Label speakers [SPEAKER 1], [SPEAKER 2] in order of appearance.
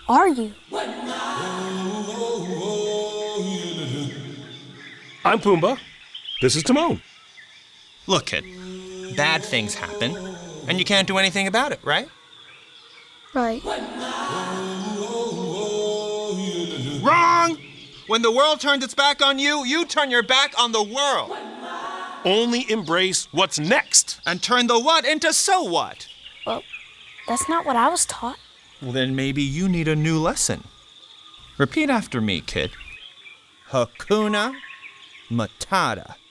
[SPEAKER 1] are you?
[SPEAKER 2] I'm Pumbaa. This is Timon.
[SPEAKER 3] Look, kid, bad things happen, and you can't do anything about it, right?
[SPEAKER 1] Right.
[SPEAKER 3] Wrong! When the world turns its back on you, you turn your back on the world.
[SPEAKER 2] Only embrace what's next.
[SPEAKER 3] And turn the what into so what?
[SPEAKER 1] Well, that's not what I was taught.
[SPEAKER 3] Well, then maybe you need a new lesson. Repeat after me, kid. Hakuna Matata.